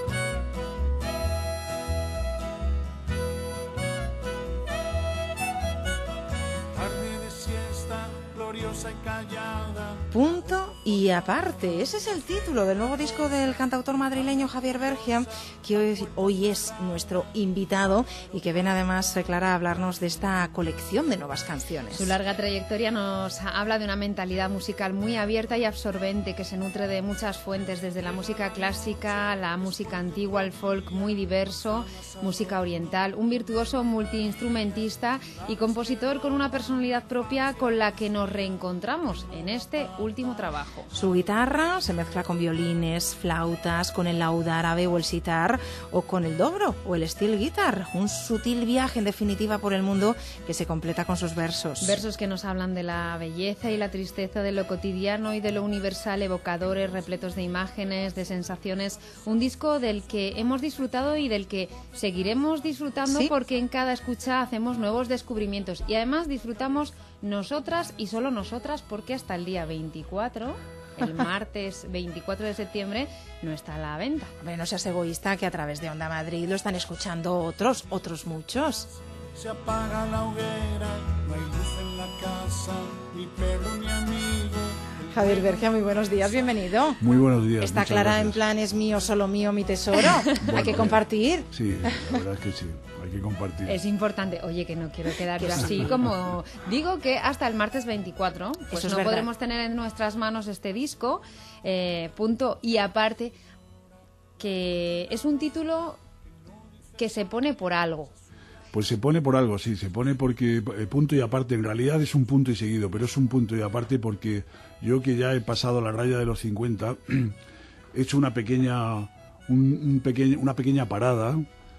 Tarde de siesta, gloriosa y callada. Punto y aparte, ese es el título del nuevo disco del cantautor madrileño Javier Bergia, que hoy es nuestro invitado y que ven además, Clara, a hablarnos de esta colección de nuevas canciones. Su larga trayectoria nos habla de una mentalidad musical muy abierta y absorbente que se nutre de muchas fuentes, desde la música clásica, la música antigua, el folk muy diverso, música oriental, un virtuoso multiinstrumentista y compositor con una personalidad propia con la que nos reencontramos en este último trabajo. Su guitarra se mezcla con violines, flautas, con el laúd árabe o el sitar, o con el dobro o el steel guitar. Un sutil viaje, en definitiva, por el mundo que se completa con sus versos. Versos que nos hablan de la belleza y la tristeza, de lo cotidiano y de lo universal, evocadores, repletos de imágenes, de sensaciones. Un disco del que hemos disfrutado y del que seguiremos disfrutando, ¿sí? Porque en cada escucha hacemos nuevos descubrimientos y además disfrutamos nosotras y solo nosotras, porque hasta el día 24, el martes 24 de septiembre, no está a la venta. Hombre, no seas egoísta, que a través de Onda Madrid lo están escuchando otros muchos. Se apaga la hoguera, no hay luz en la casa, ni perro ni amigo. Javier Bergia, muy buenos días, bienvenido. Muy buenos días. Está Clara en plan, es mío, solo mío, mi tesoro. Bueno, hay que compartir. Sí, la verdad es que sí, hay que compartir. Es importante. Oye, que no quiero quedar yo así como... Digo que hasta el martes 24, pues no podremos tener en nuestras manos este disco, punto y aparte, que es un título que se pone por algo. Pues se pone por algo, sí, se pone porque punto y aparte, en realidad es un punto y seguido, pero es un punto y aparte porque yo, que ya he pasado la raya de los 50, he hecho una pequeña parada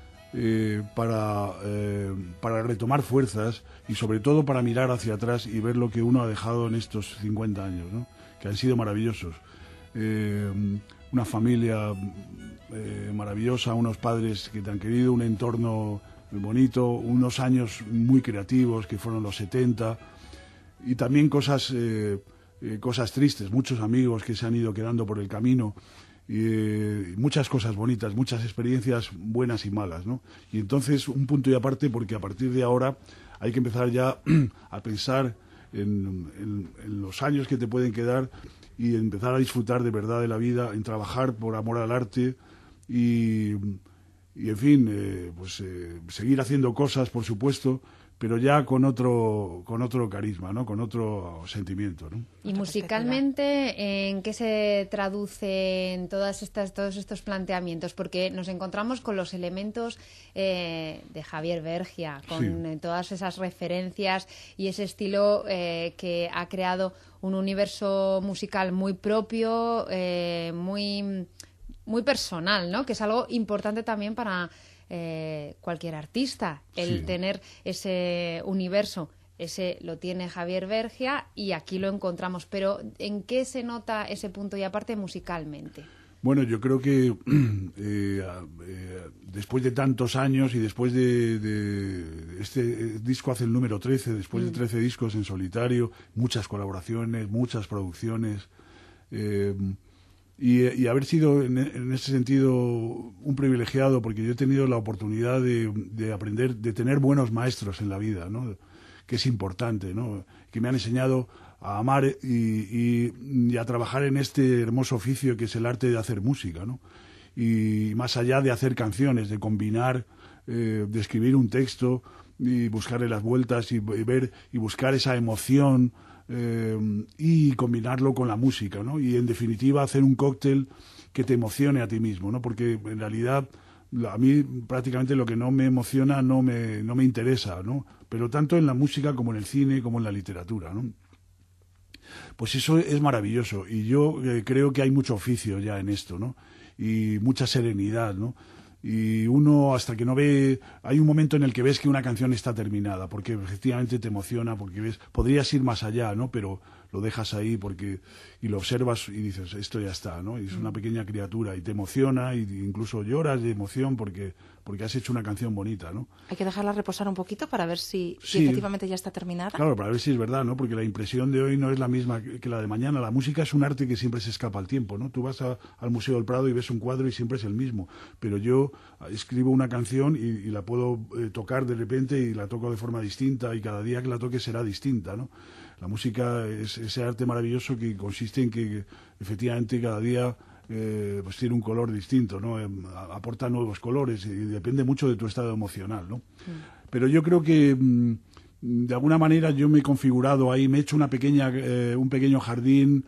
para retomar fuerzas y sobre todo para mirar hacia atrás y ver lo que uno ha dejado en estos 50 años, ¿no? Que han sido maravillosos. Una familia maravillosa, unos padres que te han querido, un entorno muy bonito, unos años muy creativos que fueron los 70 y también cosas tristes, muchos amigos que se han ido quedando por el camino y muchas cosas bonitas, muchas experiencias buenas y malas, ¿no? Y entonces un punto y aparte, porque a partir de ahora hay que empezar ya a pensar en los años que te pueden quedar y empezar a disfrutar de verdad de la vida, en trabajar por amor al arte y en fin, seguir haciendo cosas, por supuesto, pero ya con otro carisma, ¿no? Con otro sentimiento, ¿no? Y musicalmente, ¿en qué se traducen todos estos planteamientos? Porque nos encontramos con los elementos de Javier Bergia, con todas esas referencias y ese estilo que ha creado un universo musical muy propio, muy personal, ¿no? Que es algo importante también para cualquier artista, el tener ese universo. Ese lo tiene Javier Bergia y aquí lo encontramos. Pero ¿en qué se nota ese punto y aparte musicalmente? Bueno, yo creo que después de tantos años y después de este disco hace el número 13, después de 13 discos en solitario, muchas colaboraciones, muchas producciones, y haber sido en ese sentido un privilegiado, porque yo he tenido la oportunidad de aprender, de tener buenos maestros en la vida, ¿no? Que es importante, ¿no? Que me han enseñado a amar y a trabajar en este hermoso oficio que es el arte de hacer música, ¿no? Y más allá de hacer canciones, de combinar, de escribir un texto y buscarle las vueltas y ver y buscar esa emoción y combinarlo con la música, ¿no? Y en definitiva hacer un cóctel que te emocione a ti mismo, ¿no? Porque en realidad a mí prácticamente lo que no me emociona no me interesa, ¿no? Pero tanto en la música como en el cine como en la literatura, ¿no? Pues eso es maravilloso y yo creo que hay mucho oficio ya en esto, ¿no? Y mucha serenidad, ¿no? Y uno hasta que no ve, hay un momento en el que ves que una canción está terminada, porque efectivamente te emociona, porque ves, podrías ir más allá, ¿no? Pero lo dejas ahí y lo observas y dices, esto ya está, ¿no? Y es una pequeña criatura y te emociona y incluso lloras de emoción porque has hecho una canción bonita, ¿no? Hay que dejarla reposar un poquito para ver si efectivamente ya está terminada. Claro, para ver si es verdad, ¿no? Porque la impresión de hoy no es la misma que la de mañana. La música es un arte que siempre se escapa al tiempo, ¿no? Tú vas al Museo del Prado y ves un cuadro y siempre es el mismo. Pero yo escribo una canción y la puedo tocar de repente y la toco de forma distinta y cada día que la toque será distinta, ¿no? La música es ese arte maravilloso que consiste en que efectivamente cada día pues tiene un color distinto, ¿no? Aporta nuevos colores y depende mucho de tu estado emocional, ¿no? Pero yo creo que de alguna manera yo me he configurado ahí, me he hecho un pequeño jardín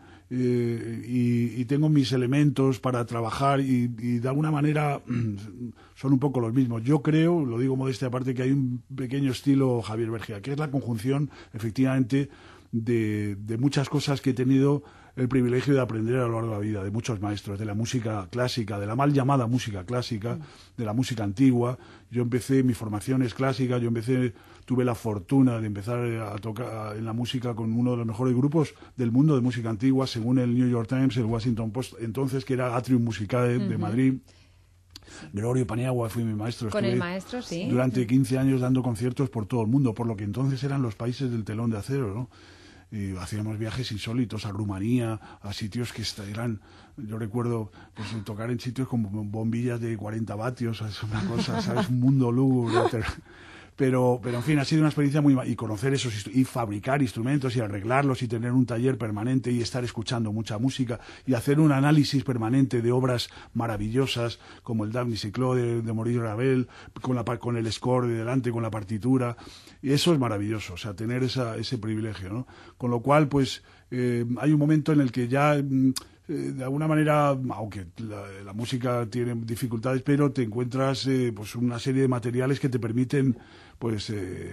y tengo mis elementos para trabajar y de alguna manera son un poco los mismos. Yo creo, lo digo modestia aparte, que hay un pequeño estilo Javier Bergia, que es la conjunción efectivamente de muchas cosas que he tenido el privilegio de aprender a lo largo de la vida, de muchos maestros, de la música clásica, de la mal llamada música clásica, de la música antigua. Yo empecé, mi formación es clásica, tuve la fortuna de empezar a tocar en la música con uno de los mejores grupos del mundo de música antigua, según el New York Times, el Washington Post, entonces, que era Atrium Musicae de Madrid. Gregorio Paniagua fue mi maestro. Con el maestro, sí. Durante 15 años dando conciertos por todo el mundo, por lo que entonces eran los países del telón de acero, ¿no? Y hacíamos viajes insólitos a Rumanía, a sitios que eran, yo recuerdo pues tocar en sitios con bombillas de 40 vatios, es una cosa, ¿sabes? Un mundo lúgubre. Pero en fin, ha sido una experiencia y conocer esos y fabricar instrumentos y arreglarlos y tener un taller permanente y estar escuchando mucha música y hacer un análisis permanente de obras maravillosas como el Daphnis y Claude de Maurice Ravel, con el score de delante, con la partitura, y eso es maravilloso, o sea, tener ese privilegio, ¿no? Con lo cual, pues, hay un momento en el que ya de alguna manera, aunque la música tiene dificultades, pero te encuentras pues una serie de materiales que te permiten pues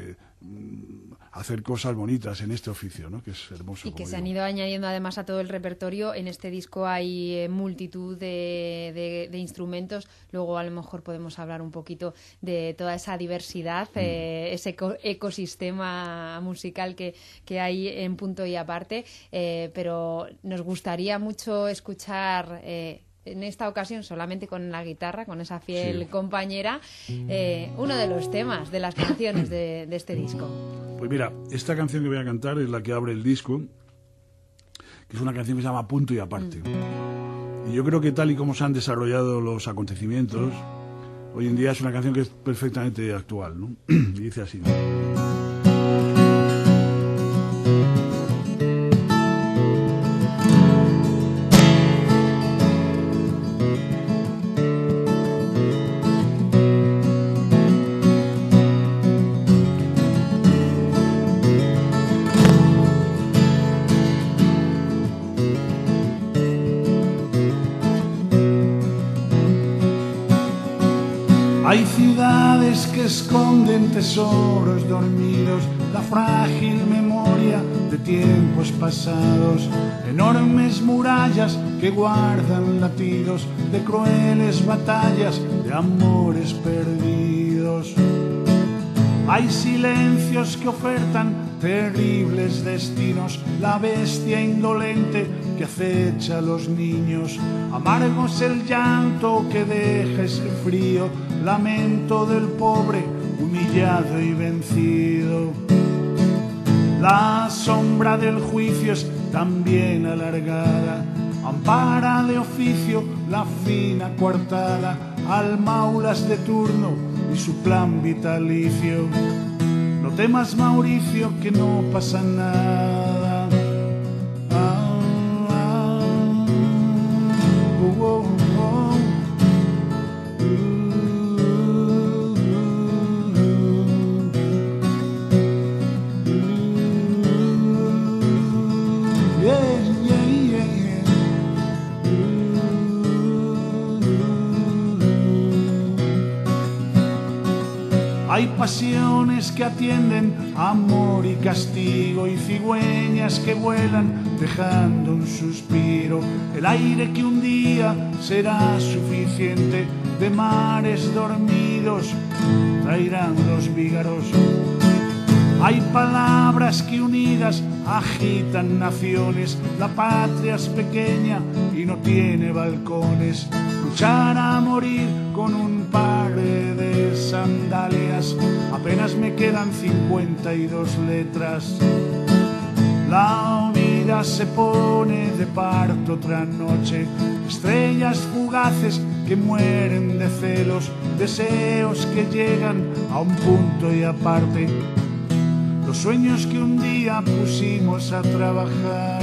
hacer cosas bonitas en este oficio, ¿no? Que es hermoso. Y que se han ido añadiendo además a todo el repertorio. En este disco hay multitud de instrumentos. Luego a lo mejor podemos hablar un poquito de toda esa diversidad, ese ecosistema musical que hay en Punto y Aparte. Pero nos gustaría mucho escuchar en esta ocasión solamente con la guitarra, con esa fiel compañera, uno de los temas, de las canciones de este disco. Pues mira, esta canción que voy a cantar es la que abre el disco, que es una canción que se llama Punto y Aparte. Y yo creo que tal y como se han desarrollado los acontecimientos, hoy en día es una canción que es perfectamente actual, ¿no? Y dice así. Hay ciudades que esconden tesoros dormidos, la frágil memoria de tiempos pasados, enormes murallas que guardan latidos de crueles batallas, de amores perdidos. Hay silencios que ofertan terribles destinos, la bestia indolente que acecha a los niños. Amargo es el llanto que deja ese frío, lamento del pobre humillado y vencido. La sombra del juicio es también alargada, ampara de oficio la fina coartada, al maulas de turno y su plan vitalicio. No temas, Mauricio, que no pasa nada. Hay pasiones que atienden amor y castigo, y cigüeñas que vuelan dejando un suspiro. El aire que un día será suficiente, de mares dormidos traerán los vígaros. Hay palabras que unidas agitan naciones, la patria es pequeña y no tiene balcones. Luchar a morir con un par de sandalias, apenas me quedan 52 letras. La vida se pone de parto otra noche, estrellas fugaces que mueren de celos, deseos que llegan a un punto y aparte. Los sueños que un día pusimos a trabajar.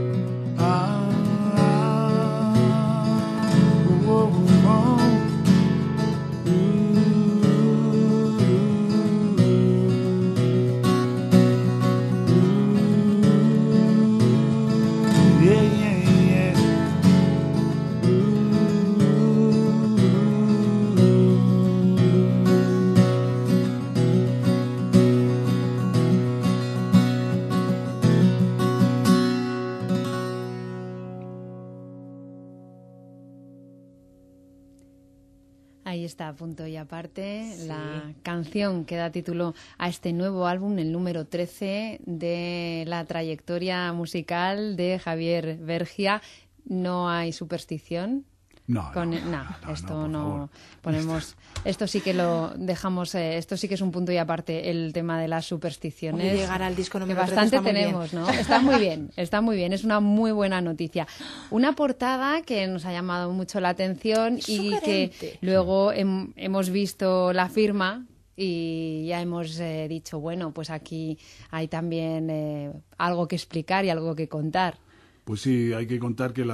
Ahí está, punto y aparte, sí. La canción que da título a este nuevo álbum, el número 13 de la trayectoria musical de Javier Bergia. No hay superstición. No, esto no ponemos. Esto sí que lo dejamos. Esto sí que es un punto y aparte, el tema de las supersticiones. Oye, llegar al disco número 13 bastante está muy tenemos, bien. ¿no? Está muy bien. Es una muy buena noticia. Una portada que nos ha llamado mucho la atención y que luego hemos visto la firma. Y ya hemos dicho, bueno, pues aquí hay también algo que explicar y algo que contar. Pues sí, hay que contar que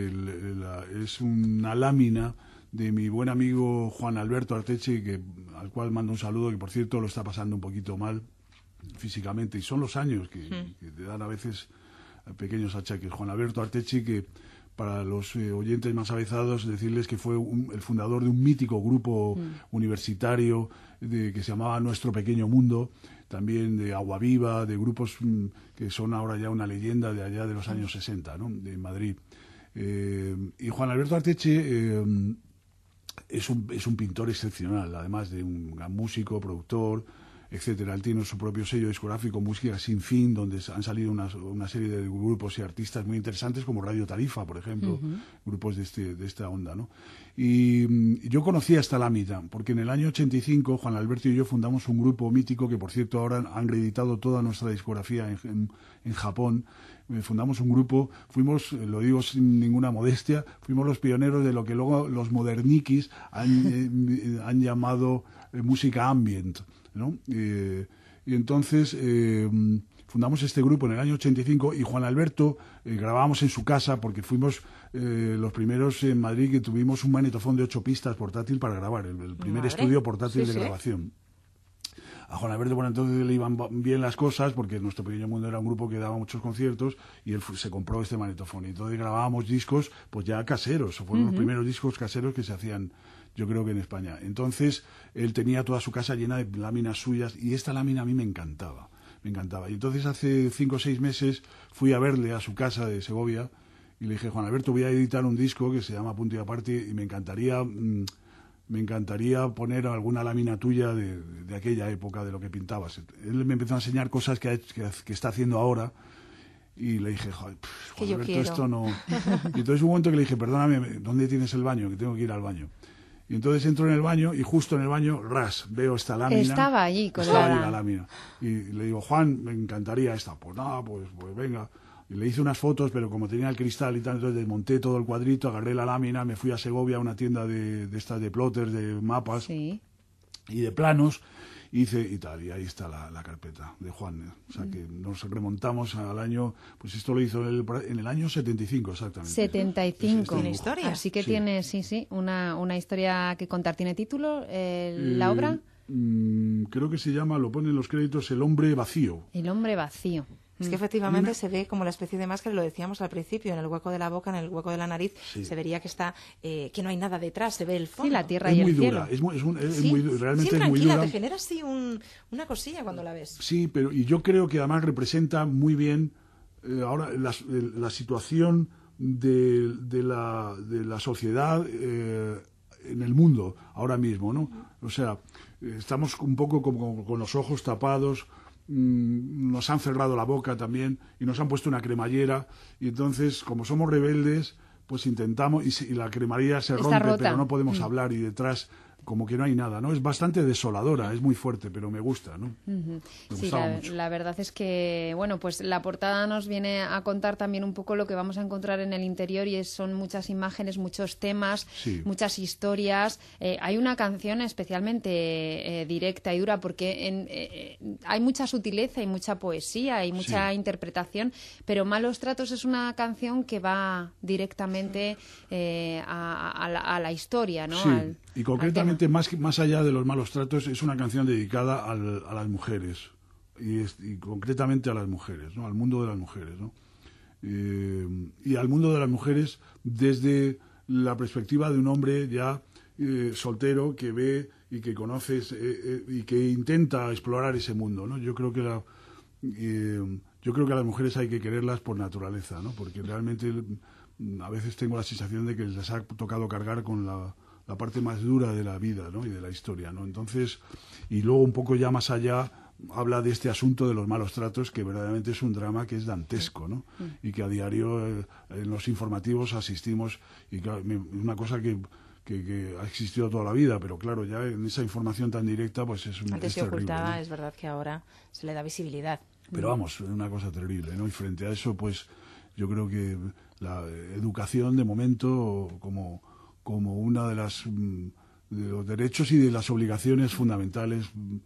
es una lámina de mi buen amigo Juan Alberto Arteche, al cual mando un saludo, que por cierto lo está pasando un poquito mal físicamente, y son los años que te dan a veces pequeños achaques. Juan Alberto Arteche, que para los oyentes más avezados, decirles que fue el fundador de un mítico grupo universitario que se llamaba Nuestro Pequeño Mundo, también de Agua Viva, de grupos que son ahora ya una leyenda de allá de los años 60, ¿no? De Madrid. Y Juan Alberto Arteche es un pintor excepcional, además de un gran músico, productor, etcétera. Él tiene su propio sello discográfico, Música Sin Fin, donde han salido una serie de grupos y artistas muy interesantes, como Radio Tarifa, por ejemplo, grupos de esta onda, ¿no? Y yo conocía esta lámina, porque en el año 85 Juan Alberto y yo fundamos un grupo mítico que, por cierto, ahora han reeditado toda nuestra discografía en Japón. Fundamos un grupo, fuimos, lo digo sin ninguna modestia, fuimos los pioneros de lo que luego los modernikis han llamado música ambient, ¿no? Y entonces fundamos este grupo en el año 85 y Juan Alberto grabábamos en su casa porque fuimos los primeros en Madrid que tuvimos un magnetofón de 8 pistas portátil para grabar, el primer estudio portátil de grabación. A Juan Alberto por entonces le iban bien las cosas porque Nuestro Pequeño Mundo era un grupo que daba muchos conciertos y él se compró este magnetofón. Y entonces grabábamos discos pues ya caseros, fueron los primeros discos caseros que se hacían, yo creo que en España. Entonces él tenía toda su casa llena de láminas suyas y esta lámina a mí me encantaba. Y entonces hace 5 o 6 meses fui a verle a su casa de Segovia y le dije, Juan Alberto, voy a editar un disco que se llama Punto y Aparte y me encantaría me encantaría poner alguna lámina tuya de aquella época, de lo que pintabas. Él me empezó a enseñar cosas que está haciendo ahora, y le dije, Juan Alberto, esto no... Y entonces hubo un momento que le dije, perdóname, ¿dónde tienes el baño? Que tengo que ir al baño. Y entonces entro en el baño, y justo en el baño, veo esta lámina. Estaba allí la lámina. Y le digo, Juan, me encantaría esta. Pues nada, pues venga. Y le hice unas fotos, pero como tenía el cristal y tal, entonces desmonté todo el cuadrito, agarré la lámina, me fui a Segovia a una tienda de estas de plotters, de mapas y de planos, hice y tal, y ahí está la carpeta de Juan. O sea que nos remontamos al año, pues esto lo hizo en el año 75 exactamente. 75. Una historia. Así que tiene, una historia que contar. ¿Tiene título la obra? Creo que se llama, lo pone en los créditos, El hombre vacío. El hombre vacío. Es que efectivamente se ve como la especie de máscara, lo decíamos al principio, en el hueco de la boca, en el hueco de la nariz, se vería que está que no hay nada detrás, se ve el fondo. Sí, la tierra y el cielo. Es muy realmente es muy dura. Te genera así una cosilla cuando la ves. Sí, y yo creo que además representa muy bien ahora la situación de la sociedad en el mundo ahora mismo, ¿no? O sea, estamos un poco como con los ojos tapados. Nos han cerrado la boca también y nos han puesto una cremallera, y entonces como somos rebeldes pues intentamos y la cremallera se rompe, pero no podemos hablar, y detrás como que no hay nada, ¿no? Es bastante desoladora, es muy fuerte, pero me gusta, ¿no? Sí, la verdad es que, bueno, pues la portada nos viene a contar también un poco lo que vamos a encontrar en el interior, y son muchas imágenes, muchos temas, muchas historias. Hay una canción especialmente directa y dura, porque hay mucha sutileza y mucha poesía y mucha interpretación, pero Malos Tratos es una canción que va directamente a la historia, ¿no? Sí. Y concretamente, más allá de los malos tratos, es una canción dedicada a las mujeres, y concretamente a las mujeres, ¿no? Al mundo de las mujeres, ¿no? Y al mundo de las mujeres desde la perspectiva de un hombre ya soltero, que ve y que conoce y que intenta explorar ese mundo, ¿no? Yo creo que a las mujeres hay que quererlas por naturaleza, ¿no? Porque realmente a veces tengo la sensación de que les ha tocado cargar con la parte más dura de la vida, ¿no? Y de la historia, ¿no? Entonces, y luego un poco ya más allá habla de este asunto de los malos tratos, que verdaderamente es un drama que es dantesco, ¿no? Y que a diario en los informativos asistimos, y claro, una cosa que ha existido toda la vida, pero claro, ya en esa información tan directa pues es terrible. Antes se ocultaba, ¿no? Es verdad que ahora se le da visibilidad. Pero vamos, es una cosa terrible, ¿no? Y frente a eso, pues yo creo que la educación, de momento, como una de los derechos y de las obligaciones fundamentales,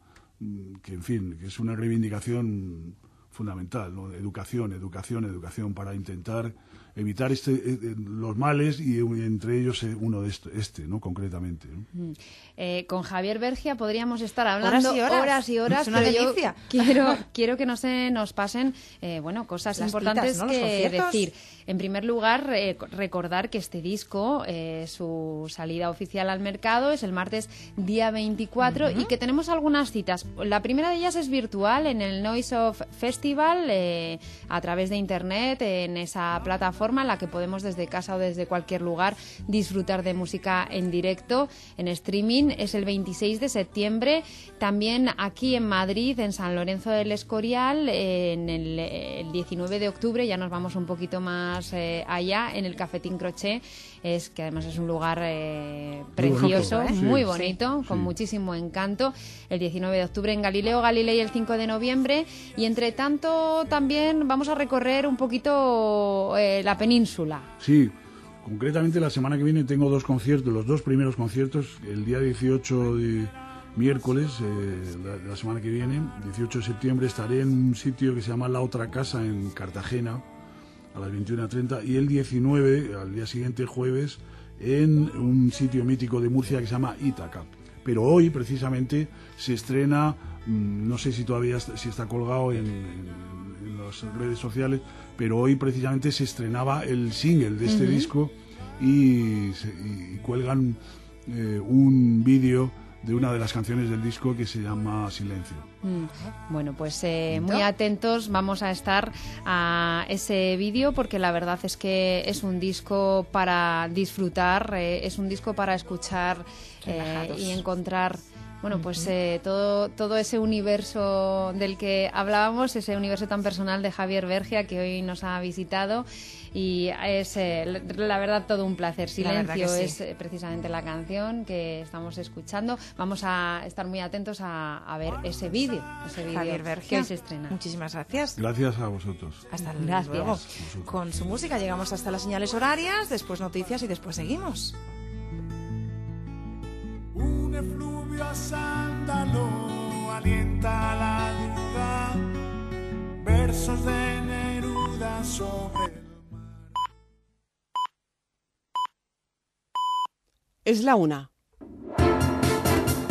que en fin, que es una reivindicación fundamental, ¿no? Educación para intentar evitar los males, y entre ellos uno de ¿no? Concretamente, ¿no? Con Javier Bergia podríamos estar hablando horas y horas, es una delicia. Quiero que no se nos pasen cosas las importantes citas, ¿no? Que decir. En primer lugar, recordar que este disco, su salida oficial al mercado es el martes día 24, y que tenemos algunas citas. La primera de ellas es virtual en el Noise of Festival, a través de internet, en esa plataforma en la que podemos desde casa o desde cualquier lugar disfrutar de música en directo, en streaming. Es el 26 de septiembre. También aquí en Madrid, en San Lorenzo del Escorial, en el 19 de octubre, ya nos vamos un poquito más allá, en el Cafetín Crochet, que además es un lugar precioso, muy bonito, con muchísimo encanto. El 19 de octubre en Galileo Galilei, el 5 de noviembre. Y entre tanto también vamos a recorrer un poquito la península. Sí, concretamente la semana que viene tengo dos conciertos, los dos primeros conciertos, el día 18 de miércoles, la semana que viene, 18 de septiembre, estaré en un sitio que se llama La Otra Casa, en Cartagena, a las 21:30, y el 19, al día siguiente, jueves, en un sitio mítico de Murcia que se llama Ítaca. Pero hoy, precisamente, se estrena, no sé si todavía está colgado en las redes sociales, pero hoy precisamente se estrenaba el single de este disco, y cuelgan un vídeo de una de las canciones del disco que se llama Silencio. Bueno, pues muy atentos vamos a estar a ese vídeo, porque la verdad es que es un disco para disfrutar, es un disco para escuchar y encontrar, bueno, pues todo ese universo del que hablábamos, ese universo tan personal de Javier Bergia, que hoy nos ha visitado, y es la verdad todo un placer. Silencio sí. Es precisamente la canción que estamos escuchando. Vamos a estar muy atentos a ver ese vídeo Javier Bergia, que hoy se estrena. Muchísimas gracias. Gracias a vosotros. Hasta luego. Con su música llegamos hasta las señales horarias, después noticias y después seguimos. Un efluvio sándalo alienta la duda, versos de Neruda sobre el mar. Es la 1.